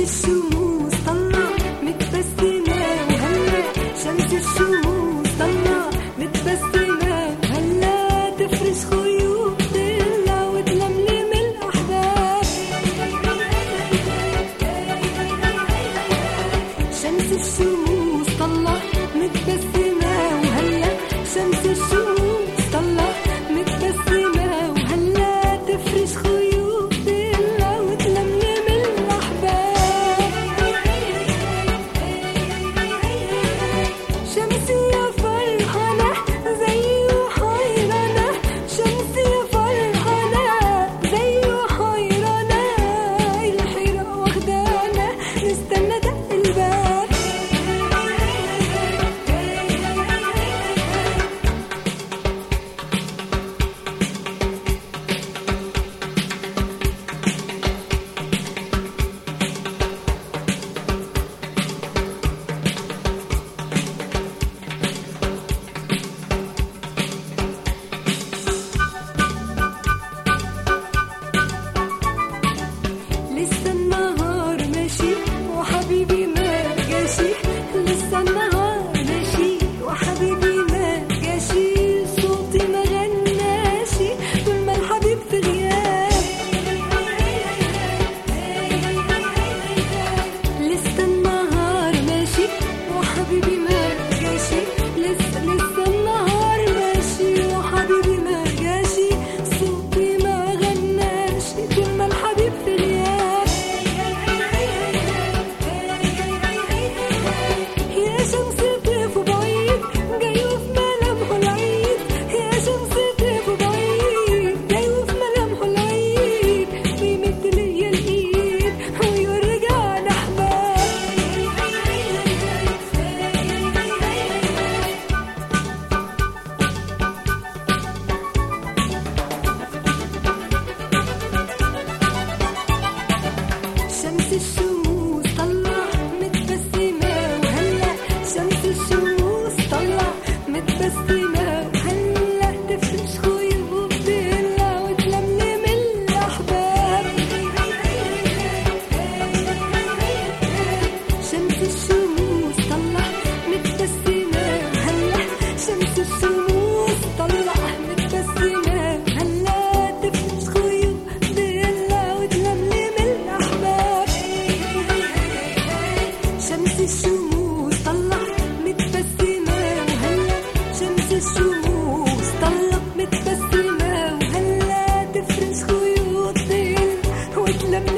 الشموس طلع متبسمة وهلا شمس الشموس طلع متبسمة وهلا تفرش خيوط ضلها وتلملم الأحباب. شمس الشموس طلع متبسمة وهلا شمس الشموس طلع متبسمة وهلا تفرش خيوط ضلها وتلملم الأحباب. شمسي يا فرحانة زي وحيرانة، شمسي يا فرحانة زي وحيرانة، الحيرة واخدانا نستنى دق الباب. لسه النهار ماشي وحبيبي ما جاشي، لسه النهار ماشي وحبيبي ما جاشي، صوتي ما غناشي طول ما الحبيب في غياب. لسه النهار ماشي وحبيبي ما جاشي، لسه النهار ماشي وحبيبي ما جاشي، صوتي ما غناشي طول ما الحبيب في غياب. يا شمس طيف بعيد جاي وفي ملامحه العيد، يا شمس طيف بعيد جاي وفي ملامحه العيد، بيمد ليا الايد ويرجعنا احباب. شمس الشموس طلع متبسمة وهلا شمس الشموس طلع متبسمة وهلا تفرش خيوط ضلها وتلملم الأحباب. شمس الشموس طلع متبسمة وهلا شمس الشموس طلع متبسمة وهلا تفرش خيوط ضلها وتلملم الأحباب. شمس الشموس طلع متبسمة وهلا شمس الشموس طلع متبسمة وهلا تفرش خيوط ضلها وتلملم